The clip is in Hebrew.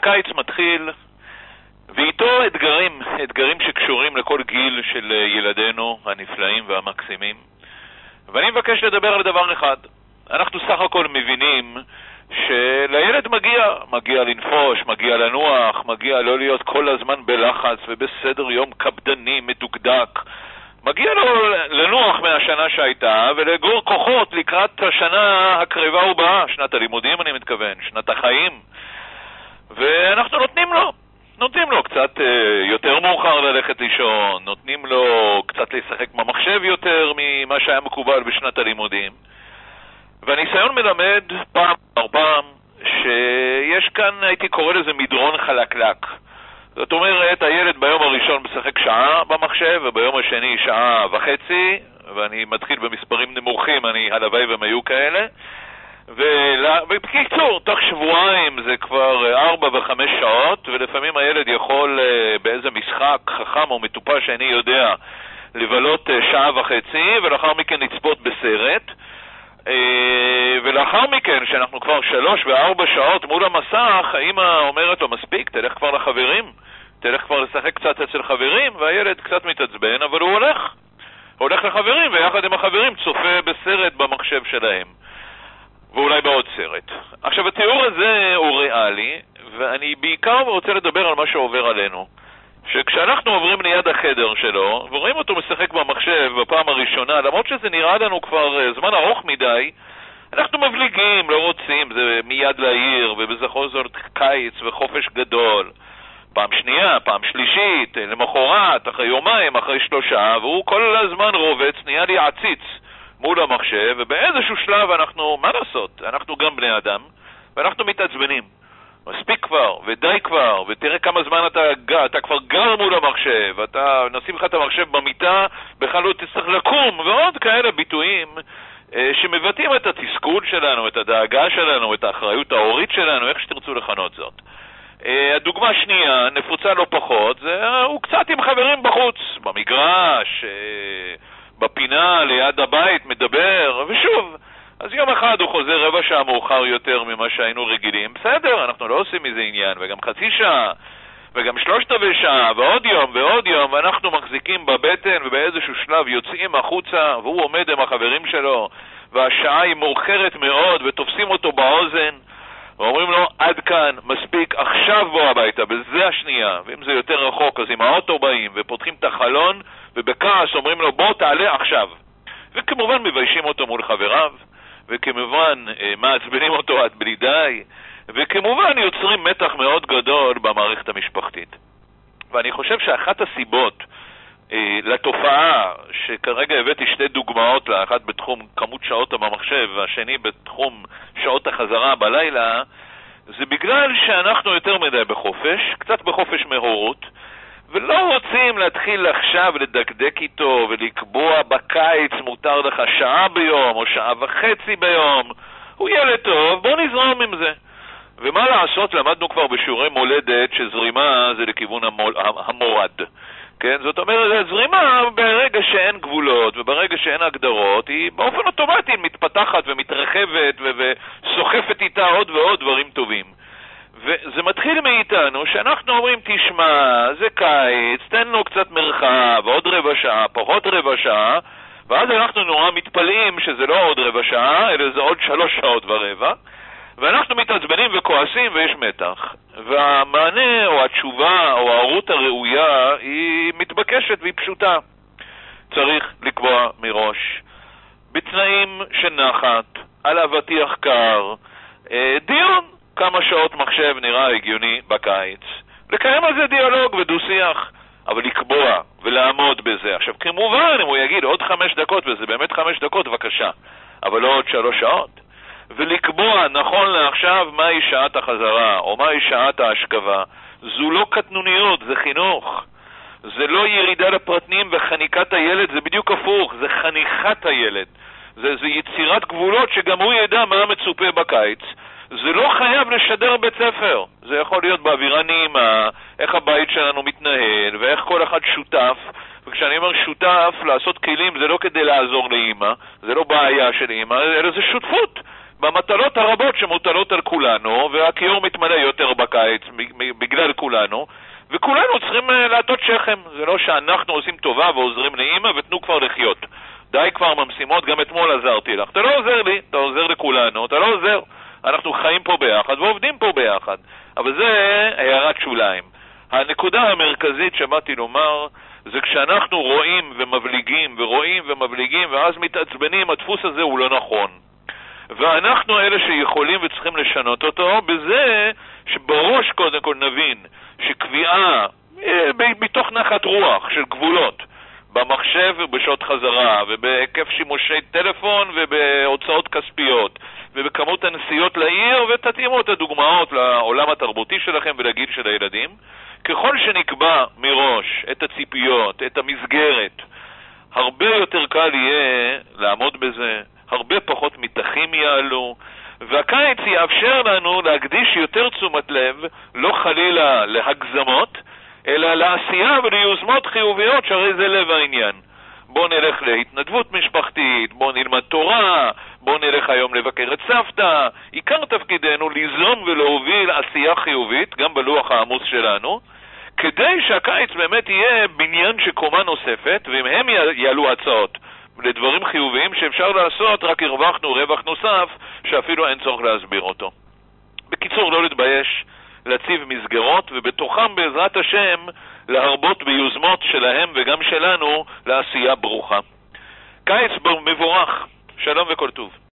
הקיץ מתחיל, ואיתו אתגרים שקשורים לכל גיל של ילדינו הנפלאים והמקסימים. ואני מבקש לדבר על דבר אחד. אנחנו סך הכל מבינים שלילד מגיע לנפוש, מגיע לנוח, מגיע לא להיות כל הזמן בלחץ ובסדר יום קפדני, מדוקדק. מגיע לו לנוח מהשנה שהייתה ולגור כוחות לקראת השנה הקרבה ובאה, שנת הלימודים אני מתכוון, שנת החיים. ואנחנו נותנים לו קצת יותר מאוחר ללכת לישון, נותנים לו קצת לשחק במחשב יותר ממה שהיה מקובל בשנת הלימודים. והניסיון מלמד פעם אחר פעם שיש כאן, הייתי קורא לזה מדרון חלקלק. זאת אומרת, הילד ביום הראשון משחק שעה במחשב וביום השני שעה וחצי, ואני מתחיל במספרים נמוכים, הלוואי והם היו כאלה. ובקיצור, תוך שבועיים זה כבר 4 ו5 שעות, ולפעמים הילד יכול באיזה משחק חכם או מטופש שאני יודע לבלות שעה וחצי, ולאחר מכן לצפות בסרט. ולאחר מכן, שאנחנו כבר 3 ו4 שעות מול המסך, האמא אומרת לו, מספיק, תלך כבר לחברים, תלך כבר לשחק קצת אצל חברים, והילד קצת מתעצבן, אבל הוא הולך לחברים, ויחד עם החברים צופה בסרט במחשב שלהם, ואולי בעוד סרט. עכשיו, התיאור הזה הוא ריאלי, ואני בעיקר רוצה לדבר על מה שעובר עלינו. שכשאנחנו עוברים ליד החדר שלו, ורואים אותו משחק במחשב בפעם הראשונה, למרות שזה נראה לנו כבר זמן ארוך מדי, אנחנו מבליגים, לא רוצים, זה מיד לעיר, ובזכור זאת קיץ וחופש גדול. פעם שנייה, פעם שלישית, למחרת, אחרי יומיים, אחרי 3, והוא כל הזמן רובץ, נהיה לי עציץ מול המחשב, ובאיזשהו שלב אנחנו, מה לעשות? אנחנו גם בני אדם, ואנחנו מתעצבנים. מספיק כבר, ודי כבר, ותראה כמה זמן אתה כבר גר מול המחשב, אתה נשים לך את המחשב במיטה, בכלל לא תצטרך לקום, ועוד כאלה ביטויים שמבטאים את התסכול שלנו, את הדאגה שלנו, את האחריות ההורית שלנו, איך שתרצו לכנות זאת. הדוגמה השנייה, נפוצה לא פחות, הוא קצת עם חברים בחוץ, במגרש, בפינה, ליד הבית, מדבר, ושוב, אז יום אחד הוא חוזר 15 דקות מאוחר יותר ממה שהיינו רגילים. בסדר, אנחנו לא עושים מזה עניין, וגם חצי שעה, וגם 3/4 שעה, ועוד יום, ואנחנו מחזיקים בבטן, ובאיזשהו שלב יוצאים החוצה, והוא עומד עם החברים שלו, והשעה היא מאוחרת מאוד, ותופסים אותו באוזן, ואומרים לו, עד כאן, מספיק, עכשיו בוא הביתה, בזה השנייה. ואם זה יותר רחוק, אז עם האוטו באים, ופותחים את החלון, ובכעס אומרים לו, בוא תעלה עכשיו. וכמובן מביישים אותו מול חבריו, וכמובן מעצבנים אותו עד בלי די, וכמובן יוצרים מתח מאוד גדול במערכת המשפחתית. ואני חושב שאחת הסיבות לתופעה, שכרגע הבאתי 2 דוגמאות לה, אחת בתחום כמות שעות במחשב והשני בתחום שעות החזרה בלילה, זה בגלל שאנחנו יותר מדי בחופש, קצת בחופש מהורות, ולא רוצים להתחיל עכשיו לדקדק איתו ולקבוע בקיץ מותר לך שעה ביום או 1.5 שעות ביום. הוא ילד טוב, בוא נזרום עם זה. ומה לעשות, למדנו כבר בשיעורי מולדת שזרימה זה לכיוון המורד. כן? זאת אומרת, זרימה ברגע שאין גבולות וברגע שאין הגדרות, היא באופן אוטומטי מתפתחת ומתרחבת וסוחפת איתה עוד ועוד דברים טובים. וזה מתחיל מאיתנו שאנחנו אומרים, תשמע, זה קיץ, תן לו קצת מרחב, עוד 15 דקות, פחות 15 דקות, ואז אנחנו נורא מתפלאים שזה לא עוד 15 דקות, אלא זה עוד 3 שעות ורבע, ואנחנו מתעצבנים וכועסים ויש מתח. והמענה או התשובה או הערות הראויה היא מתבקשת והיא פשוטה. צריך לקבוע מראש, בתנאים של נחת, על אבטיח קר, דיון. כמה שעות מחשב נראה הגיוני בקיץ. לקיים על זה דיאלוג ודו-שיח, אבל לקבוע ולעמוד בזה. עכשיו, כמובן, אם הוא יגיד עוד 5 דקות, וזה באמת 5 דקות, בבקשה, אבל לא עוד 3 שעות. ולקבוע, נכון לעכשיו, מהי שעת החזרה, או מהי שעת ההשכבה. זו לא קטנוניות, זה חינוך. זה לא ירידה לפרטנים וחניקת הילד, זה בדיוק הפוך, זה חניכת הילד. זה יצירת גבולות שגם הוא ידע מה מצופה בקיץ. זה לא חייב לשדר בית ספר, זה יכול להיות באווירה נעימה, איך הבית שלנו מתנהל ואיך כל אחד שותף. וכשאני אומר שותף, לעשות כלים זה לא כדי לעזור לאמא, זה לא בעיה של אמא, אלא זה שותפות. במטלות הרבות שמוטלות על כולנו, והכיור מתמלא יותר בקיץ בגלל כולנו, וכולנו צריכים לעטות שכם. זה לא שאנחנו עושים טובה ועוזרים לאמא ותנו כבר לחיות. די כבר ממשימות, גם אתמול עזרתי לך. אתה לא עוזר לי, אתה עוזר לכולנו, אתה לא עוזר. אנחנו חיים פה ביחד ועובדים פה ביחד. אבל זה הערת שוליים. הנקודה המרכזית שבאתי לומר, זה כשאנחנו רואים ומבליגים ורואים ומבליגים ואז מתעצבנים, הדפוס הזה הוא לא נכון. ואנחנו אלה שיכולים וצריכים לשנות אותו, בזה שבראש קודם כל נבין שקביעה מתוך נחת רוח של גבולות במחשב ובשעות חזרה ובהיקף שימושי טלפון ובהוצאות כספיות ובכמות הנסיעות לעיר, ותתאימו את הדוגמאות לעולם התרבותי שלכם ולגיל של הילדים. ככל שנקבע מראש את הציפיות, את המסגרת, הרבה יותר קל יהיה לעמוד בזה, הרבה פחות מתחים יעלו, והקיץ יאפשר לנו להקדיש יותר תשומת לב, לא חלילה להגזמות, אלא לעשייה וליוזמות חיוביות, שהרי זה לב העניין. בוא נלך להתנדבות משפחתית, בוא נלמד תורה, בוא נלך היום לבקר את סבתא. עיקר תפקידנו ליזום ולהוביל עשייה חיובית, גם בלוח העמוס שלנו, כדי שהקיץ באמת יהיה בניין שקומה נוספת, ואם הם יעלו הצעות לדברים חיוביים שאפשר לעשות, רק הרווחנו רווח נוסף שאפילו אין צורך להסביר אותו. בקיצור, לא להתבייש, להציב מסגרות, ובתוכם בעזרת השם להרבות ביוזמות שלהם וגם שלנו לעשייה ברוכה. קיץ מבורך, שלום וכל טוב.